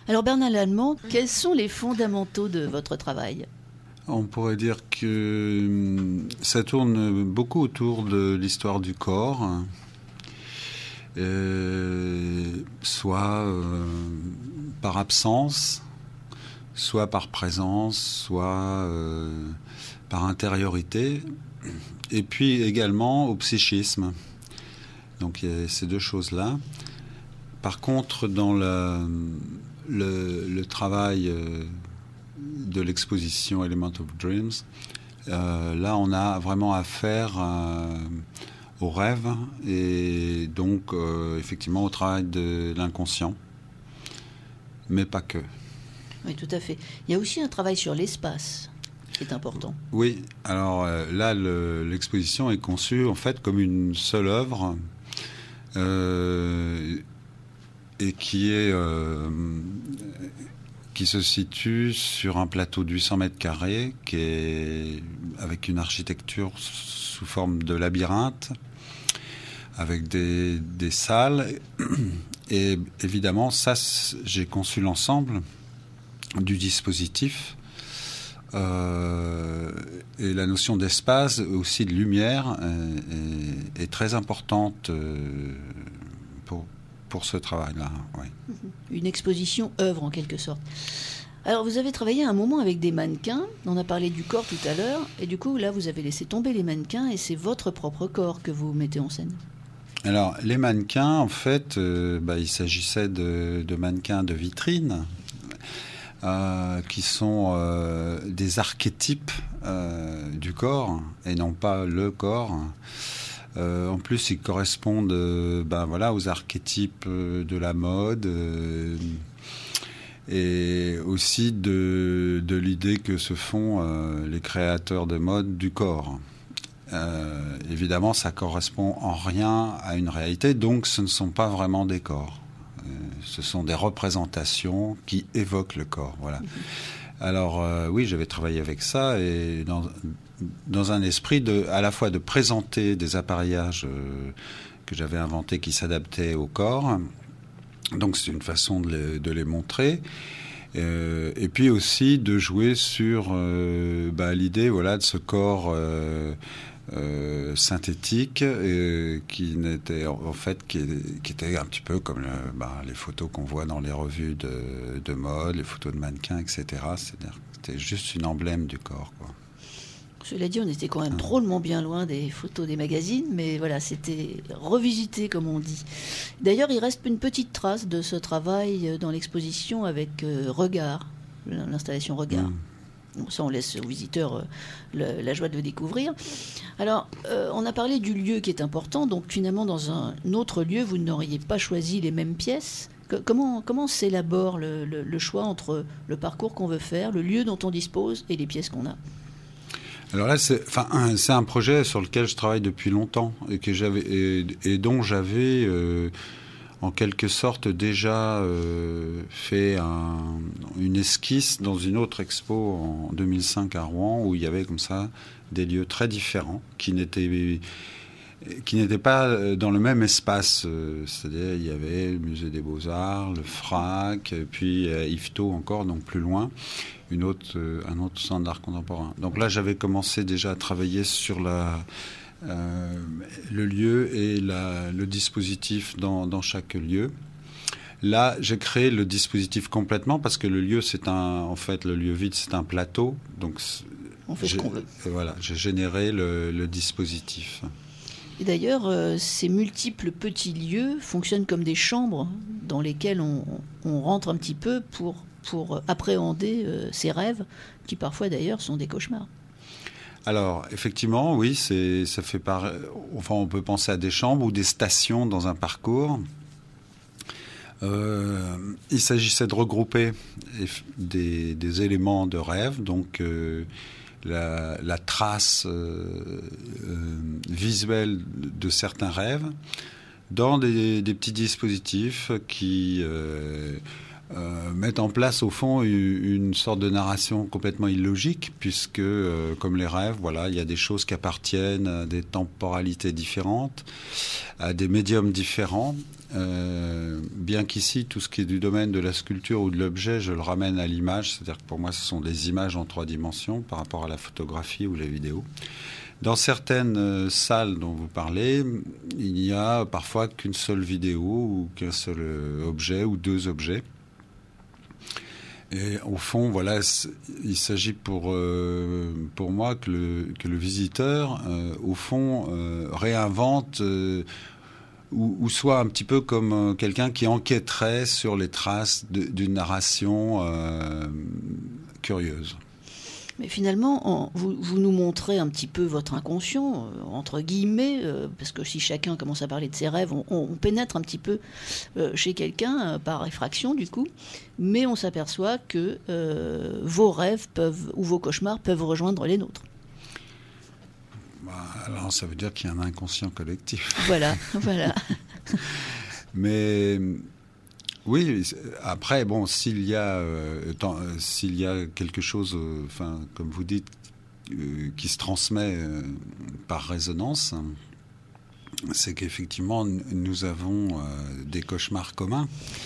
Alors Bernard Lallemand, quels sont les fondamentaux de votre travail ? On pourrait dire que ça tourne beaucoup autour de l'histoire du corps, soit par absence, soit par présence, soit par intériorité, et puis également au psychisme. Donc il y a ces deux choses-là. Par contre, dans le travail de l'exposition Element of Dreams, là on a vraiment affaire au rêve et donc effectivement au travail de l'inconscient, mais pas que. Oui, tout à fait. Il y a aussi un travail sur l'espace qui est important. Oui, alors là l'exposition est conçue en fait comme une seule œuvre et qui se situe sur un plateau de 800 mètres carrés qui est avec une architecture sous forme de labyrinthe avec des salles et évidemment ça j'ai conçu l'ensemble du dispositif et la notion d'espace aussi de lumière est très importante pour ce travail-là. Oui. Une exposition œuvre en quelque sorte. Alors vous avez travaillé un moment avec des mannequins, on a parlé du corps tout à l'heure, et du coup là vous avez laissé tomber les mannequins et c'est votre propre corps que vous mettez en scène. Alors les mannequins en fait, il s'agissait de mannequins de vitrine qui sont des archétypes du corps et non pas le corps. En plus, ils correspondent aux archétypes de la mode et aussi de l'idée que se font les créateurs de mode du corps. Évidemment, ça correspond en rien à une réalité, donc ce ne sont pas vraiment des corps. Ce sont des représentations qui évoquent le corps. Voilà. Alors oui, j'avais travaillé avec ça et dans un esprit à la fois de présenter des appareillages que j'avais inventés qui s'adaptaient au corps. Donc c'est une façon de les montrer. Et puis aussi de jouer sur l'idée de ce corps synthétique qui n'était en fait qui était un petit peu comme les photos qu'on voit dans les revues de mode, les photos de mannequins, etc. C'est-à-dire que c'était juste une emblème du corps, quoi. Cela dit, on était quand même drôlement bien loin des photos des magazines, mais voilà, c'était revisité, comme on dit. D'ailleurs, il reste une petite trace de ce travail dans l'exposition avec Regard, l'installation Regard. Ça, on laisse aux visiteurs la joie de le découvrir. Alors, on a parlé du lieu qui est important, donc finalement, dans un autre lieu, vous n'auriez pas choisi les mêmes pièces. Comment s'élabore le choix entre le parcours qu'on veut faire, le lieu dont on dispose et les pièces qu'on a ? Alors là, c'est un projet sur lequel je travaille depuis longtemps et dont j'avais en quelque sorte déjà fait une esquisse dans une autre expo en 2005 à Rouen où il y avait comme ça des lieux très différents qui n'étaient pas dans le même espace. C'est-à-dire il y avait le musée des Beaux-Arts, le FRAC, puis IFTO encore, donc plus loin. Un autre centre d'art contemporain. Donc là, j'avais commencé déjà à travailler sur le lieu et le dispositif dans chaque lieu. Là, j'ai créé le dispositif complètement parce que le lieu, le lieu vide, c'est un plateau. Donc, on fait ce qu'on veut. Voilà, j'ai généré le dispositif. Et d'ailleurs, ces multiples petits lieux fonctionnent comme des chambres dans lesquelles on rentre un petit peu pour appréhender ces rêves qui parfois d'ailleurs sont des cauchemars. Alors effectivement oui, on peut penser à des chambres ou des stations dans un parcours. Il s'agissait de regrouper des éléments de rêve, donc la trace visuelle de certains rêves dans des petits dispositifs qui mettent en place, au fond, une sorte de narration complètement illogique, puisque, comme les rêves, voilà, il y a des choses qui appartiennent à des temporalités différentes, à des médiums différents. Bien qu'ici, tout ce qui est du domaine de la sculpture ou de l'objet, je le ramène à l'image, c'est-à-dire que pour moi, ce sont des images en 3 dimensions par rapport à la photographie ou la vidéo. Dans certaines salles dont vous parlez, il n'y a parfois qu'une seule vidéo ou qu'un seul objet ou 2 objets. Et au fond, voilà, il s'agit pour moi que le visiteur, au fond, réinvente ou soit un petit peu comme quelqu'un qui enquêterait sur les traces d'une narration curieuse. Mais finalement, vous nous montrez un petit peu votre inconscient, entre guillemets, parce que si chacun commence à parler de ses rêves, on pénètre un petit peu chez quelqu'un par effraction du coup, mais on s'aperçoit que vos rêves ou vos cauchemars peuvent rejoindre les nôtres. Alors ça veut dire qu'il y a un inconscient collectif. Voilà. Mais... oui, après, bon, s'il y a quelque chose, enfin, comme vous dites, qui se transmet par résonance, c'est qu'effectivement, nous avons des cauchemars communs.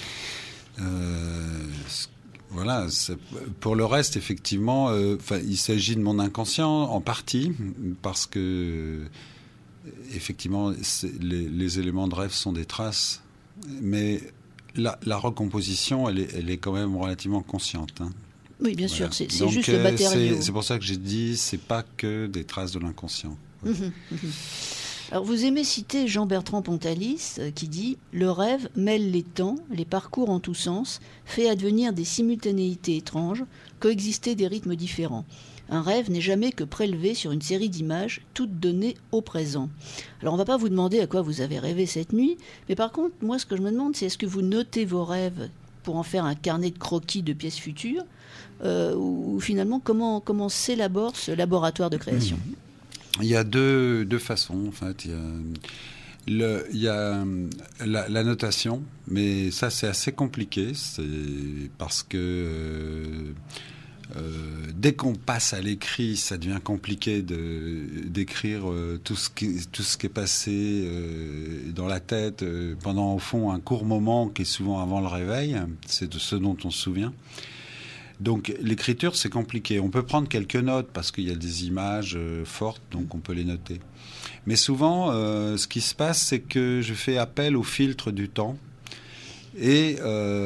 Voilà. Pour le reste, effectivement, il s'agit de mon inconscient en partie, parce que, effectivement, les éléments de rêve sont des traces, mais... La recomposition, elle est quand même relativement consciente. Hein. Oui, bien sûr, c'est juste le matériau. C'est pour ça que j'ai dit, c'est pas que des traces de l'inconscient. Ouais. Alors, vous aimez citer Jean-Bertrand Pontalis qui dit « Le rêve mêle les temps, les parcours en tous sens, fait advenir des simultanéités étranges, coexister des rythmes différents. Un rêve n'est jamais que prélevé sur une série d'images, toutes données au présent. » Alors, on ne va pas vous demander à quoi vous avez rêvé cette nuit, mais par contre, moi, ce que je me demande, c'est est-ce que vous notez vos rêves pour en faire un carnet de croquis de pièces futures, ou finalement, comment s'élabore ce laboratoire de création ? Il y a deux façons, en fait. Il y a la notation, mais ça, c'est assez compliqué. C'est parce que... dès qu'on passe à l'écrit, ça devient compliqué d'écrire tout ce qui est passé dans la tête pendant, au fond, un court moment qui est souvent avant le réveil. C'est de ce dont on se souvient. Donc l'écriture, c'est compliqué. On peut prendre quelques notes parce qu'il y a des images fortes, donc on peut les noter. Mais souvent, ce qui se passe, c'est que je fais appel au filtre du temps. Et...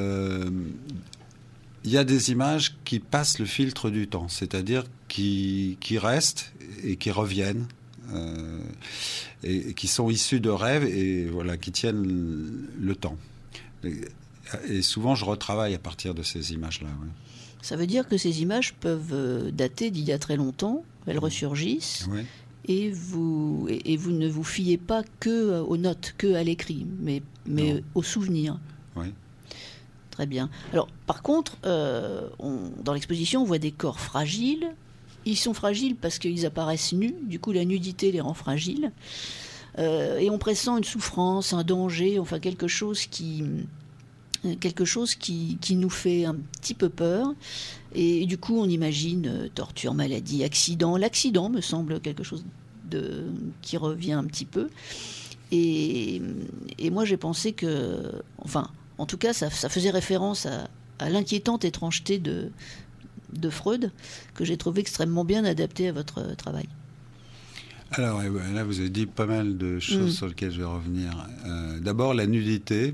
il y a des images qui passent le filtre du temps, c'est-à-dire qui restent et qui reviennent, et qui sont issues de rêves et voilà, qui tiennent le temps. Et souvent, je retravaille à partir de ces images-là. Ouais. Ça veut dire que ces images peuvent dater d'il y a très longtemps, elles ressurgissent, ouais. et vous ne vous fiez pas que aux notes, que à l'écrit, mais aux souvenirs. Oui. Très bien. Alors, par contre, dans l'exposition, on voit des corps fragiles. Ils sont fragiles parce qu'ils apparaissent nus. Du coup, la nudité les rend fragiles. Et on pressent une souffrance, un danger, enfin quelque chose qui nous fait un petit peu peur. Et du coup, on imagine torture, maladie, accident. L'accident me semble quelque chose qui revient un petit peu. Et moi, j'ai pensé que... Enfin... En tout cas, ça faisait référence à l'inquiétante étrangeté de Freud, que j'ai trouvé extrêmement bien adaptée à votre travail. Alors là, vous avez dit pas mal de choses sur lesquelles je vais revenir. D'abord, la nudité.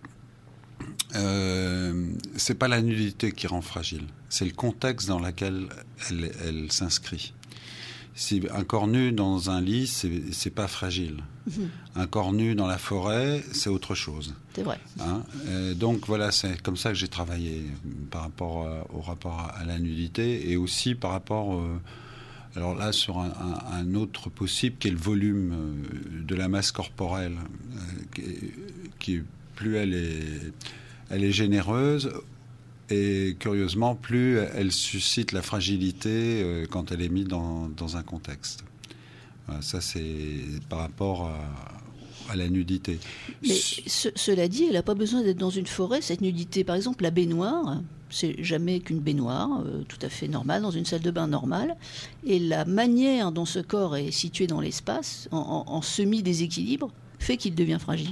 C'est pas la nudité qui rend fragile, c'est le contexte dans lequel elle s'inscrit. Si un corps nu dans un lit, c'est pas fragile. Un corps nu dans la forêt, c'est autre chose. C'est vrai. Hein, donc voilà, c'est comme ça que j'ai travaillé par rapport au rapport à la nudité et aussi par rapport, alors là, sur un autre possible qui est le volume de la masse corporelle, qui plus elle est généreuse. Et curieusement, plus elle suscite la fragilité quand elle est mise dans un contexte. Voilà, ça, c'est par rapport à la nudité. Mais cela dit, elle n'a pas besoin d'être dans une forêt, cette nudité. Par exemple, la baignoire, c'est jamais qu'une baignoire, tout à fait normale, dans une salle de bain normale. Et la manière dont ce corps est situé dans l'espace, en semi-déséquilibre, fait qu'il devient fragile.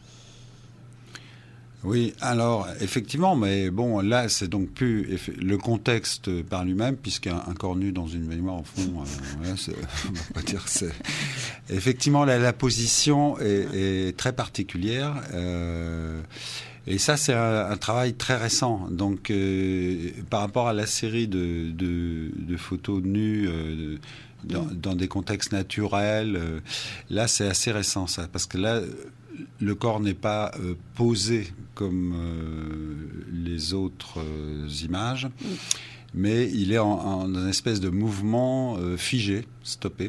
Oui, alors effectivement, mais bon, là c'est donc plus le contexte par lui-même, puisqu'un corps nu dans une baignoire, au fond, voilà, on va pas dire c'est. Effectivement, la position est très particulière, et ça c'est un travail très récent. Donc, par rapport à la série de photos nues. Dans des contextes naturels, là c'est assez récent ça, parce que là le corps n'est pas posé comme les autres images, mais il est dans une espèce de mouvement figé, stoppé.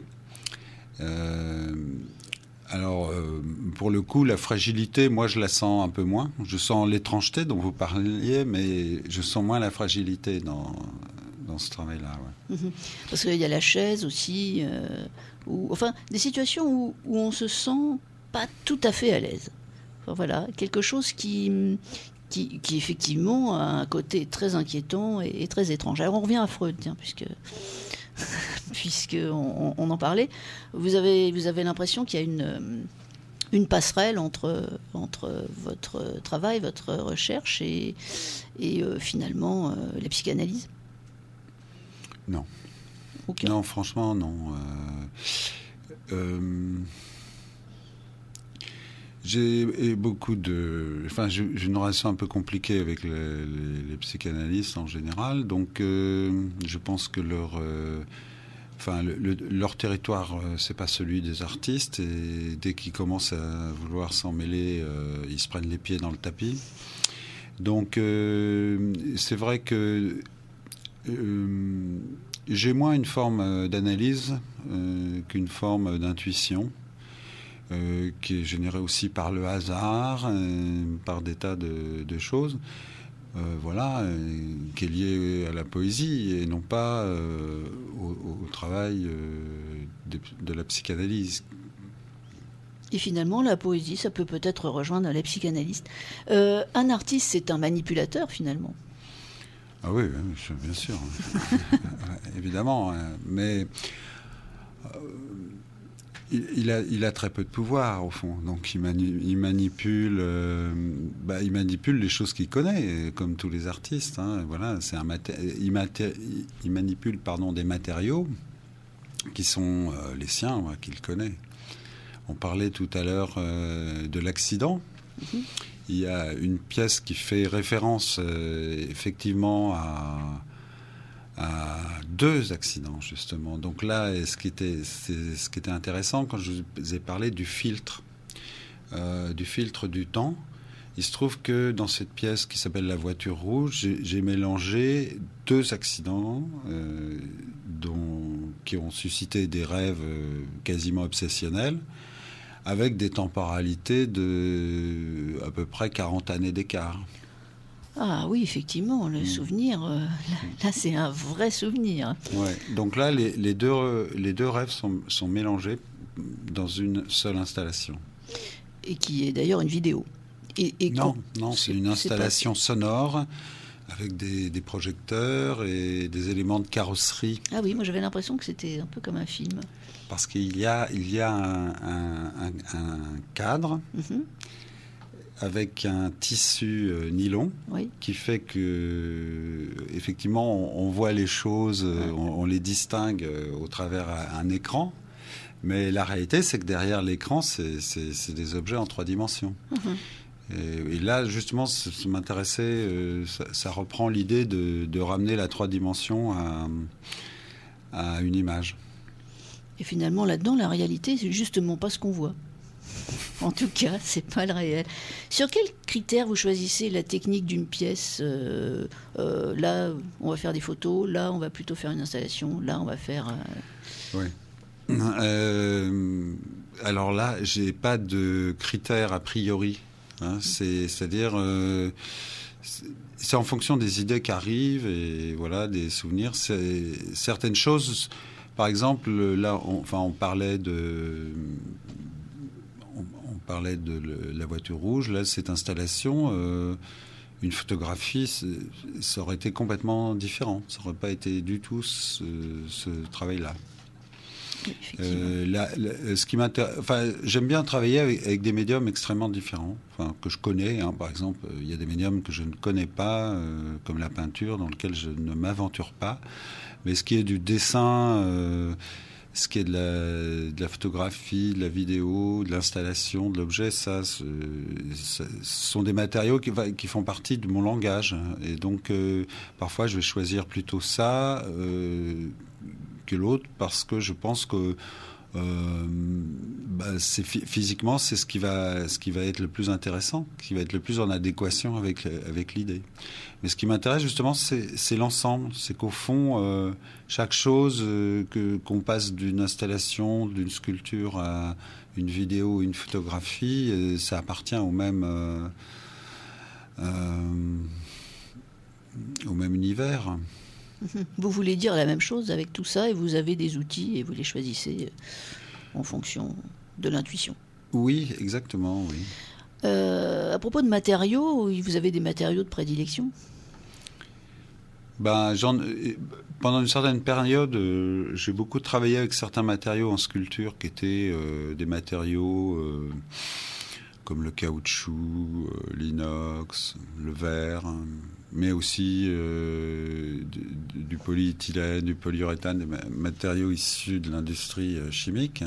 Alors, pour le coup, la fragilité, moi je la sens un peu moins. Je sens l'étrangeté dont vous parliez, mais je sens moins la fragilité dans ce travail-là. Ouais. Parce qu'il y a la chaise aussi, enfin des situations où on se sent pas tout à fait à l'aise. Enfin, voilà, quelque chose qui effectivement a un côté très inquiétant et très étrange. Alors on revient à Freud, tiens, puisque on en parlait. Vous avez l'impression qu'il y a une passerelle entre votre travail, votre recherche et finalement la psychanalyse. Non. Okay. Non, franchement, non. J'ai beaucoup de... Enfin, j'ai une relation un peu compliquée avec les psychanalystes en général. Donc, je pense que leur territoire, c'est pas celui des artistes. Et dès qu'ils commencent à vouloir s'en mêler, ils se prennent les pieds dans le tapis. Donc, c'est vrai que... j'ai moins une forme d'analyse qu'une forme d'intuition qui est générée aussi par le hasard, par des tas de choses, qui est liée à la poésie et non pas au travail de la psychanalyse. Et finalement, la poésie, ça peut peut-être rejoindre les psychanalystes. Un artiste, c'est un manipulateur finalement. Ah oui, bien sûr, évidemment, mais il a très peu de pouvoir au fond, donc il manipule les choses qu'il connaît, comme tous les artistes. Voilà, il manipule des matériaux qui sont les siens, qu'il connaît. On parlait tout à l'heure de l'accident. Il y a une pièce qui fait référence effectivement à deux accidents, justement. Donc là, ce qui était intéressant, quand je vous ai parlé du filtre du temps, il se trouve que dans cette pièce qui s'appelle La voiture rouge, j'ai mélangé deux accidents qui ont suscité des rêves quasiment obsessionnels, avec des temporalités de à peu près 40 années d'écart. Ah oui, effectivement, le souvenir, là c'est un vrai souvenir. Ouais, donc là, les deux rêves sont mélangés dans une seule installation. Et qui est d'ailleurs une vidéo. Non, c'est une installation sonore avec des projecteurs et des éléments de carrosserie. Ah oui, moi j'avais l'impression que c'était un peu comme un film. Parce qu'il y a un cadre avec un tissu nylon qui fait que effectivement on voit les choses, on les distingue au travers un écran. Mais la réalité, c'est que derrière l'écran, c'est des objets en 3 dimensions. Et là, justement, ça m'intéressait, ça reprend l'idée de ramener la 3 dimensions à une image. Et finalement, là-dedans, la réalité, c'est justement pas ce qu'on voit. En tout cas, c'est pas le réel. Sur quels critères vous choisissez la technique d'une pièce ? Là, on va faire des photos. Là, on va plutôt faire une installation. Là, on va faire... Oui. Alors là, j'ai pas de critères a priori. C'est-à-dire... c'est en fonction des idées qui arrivent et voilà, des souvenirs. Certaines choses... Par exemple, là, on parlait parlais de la voiture rouge, là, cette installation, une photographie, ça aurait été complètement différent. Ça n'aurait pas été du tout ce travail-là. Ce qui j'aime bien travailler avec des médiums extrêmement différents, que je connais. Par exemple, il y a des médiums que je ne connais pas, comme la peinture, dans lequel je ne m'aventure pas. Mais ce qui est du dessin, ce qui est de la photographie, de la vidéo, de l'installation, de l'objet, ce sont des matériaux qui font partie de mon langage. Et donc, parfois, je vais choisir plutôt ça que l'autre, parce que je pense que physiquement, c'est ce qui va être le plus intéressant, qui va être le plus en adéquation avec l'idée. Mais ce qui m'intéresse justement, c'est l'ensemble. C'est qu'au fond, chaque chose, qu'on passe d'une installation, d'une sculpture à une vidéo, une photographie, ça appartient au même univers. Vous voulez dire la même chose avec tout ça, et vous avez des outils et vous les choisissez en fonction de l'intuition. Oui, exactement, oui. À propos de matériaux, vous avez des matériaux de prédilection ? Pendant une certaine période, j'ai beaucoup travaillé avec certains matériaux en sculpture qui étaient des matériaux comme le caoutchouc, l'inox, le verre, mais aussi du polyéthylène, du polyuréthane, des matériaux issus de l'industrie chimique.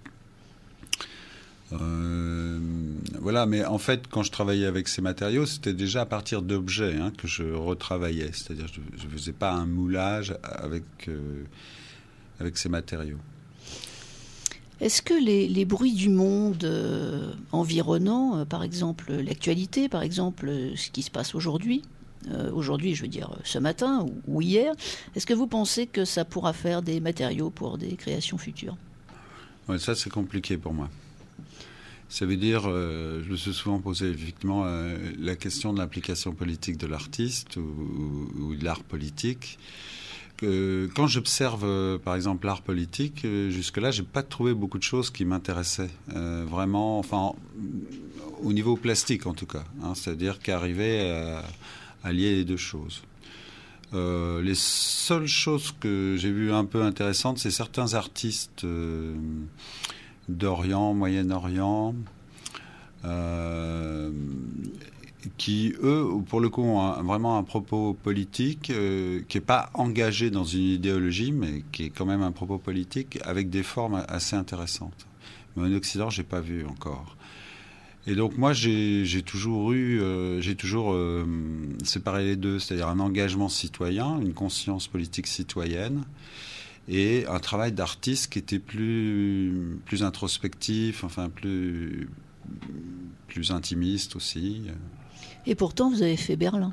Voilà, mais en fait, quand je travaillais avec ces matériaux, c'était déjà à partir d'objets que je retravaillais. C'est-à-dire, je ne faisais pas un moulage avec ces matériaux. Est-ce que les bruits du monde environnant, par exemple l'actualité, par exemple ce qui se passe aujourd'hui, je veux dire ce matin ou hier, est-ce que vous pensez que ça pourra faire des matériaux pour des créations futures ? Ouais, ça c'est compliqué pour moi. Ça veut dire, je me suis souvent posé effectivement la question de l'implication politique de l'artiste ou de l'art politique. Quand j'observe, par exemple, l'art politique, jusque-là, j'ai pas trouvé beaucoup de choses qui m'intéressaient vraiment, enfin, au niveau plastique en tout cas. C'est-à-dire qu'arriver à lier les deux choses. Les seules choses que j'ai vues un peu intéressantes, c'est certains artistes d'Orient, Moyen-Orient, qui, eux, pour le coup, ont vraiment un propos politique qui n'est pas engagé dans une idéologie, mais qui est quand même un propos politique avec des formes assez intéressantes. Mais en Occident, je n'ai pas vu encore. Et donc moi, j'ai toujours séparé les deux, c'est-à-dire un engagement citoyen, une conscience politique citoyenne, et un travail d'artiste qui était plus introspectif, enfin plus intimiste aussi. Et pourtant, vous avez fait Berlin.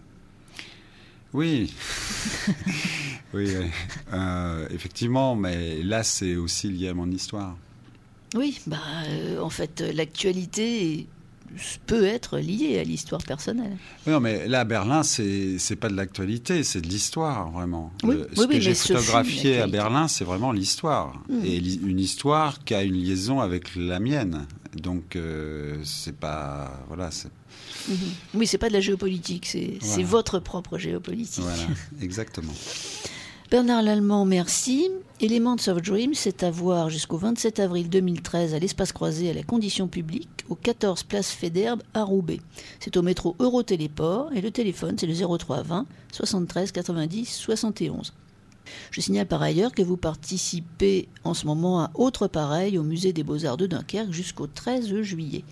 Oui, oui, effectivement, mais là, c'est aussi lié à mon histoire. Oui, en fait, l'actualité peut être liée à l'histoire personnelle. Non, mais là, Berlin, c'est pas de l'actualité, c'est de l'histoire, vraiment. Oui, ce que j'ai photographié à Berlin, c'est vraiment l'histoire. Et une histoire qui a une liaison avec la mienne. Donc, c'est pas... Voilà, c'est... Oui, c'est pas de la géopolitique, c'est votre propre géopolitique. Voilà, exactement. Bernard Lallemand, merci. Elements of Dream, c'est à voir jusqu'au 27 avril 2013 à l'Espace Croisé à la Condition Publique, au 14 place Faidherbe à Roubaix. C'est au métro Eurotéléport et le téléphone, c'est le 03 20 73 90 71. Je signale par ailleurs que vous participez en ce moment à Autre Pareil au Musée des Beaux-Arts de Dunkerque jusqu'au 13 juillet.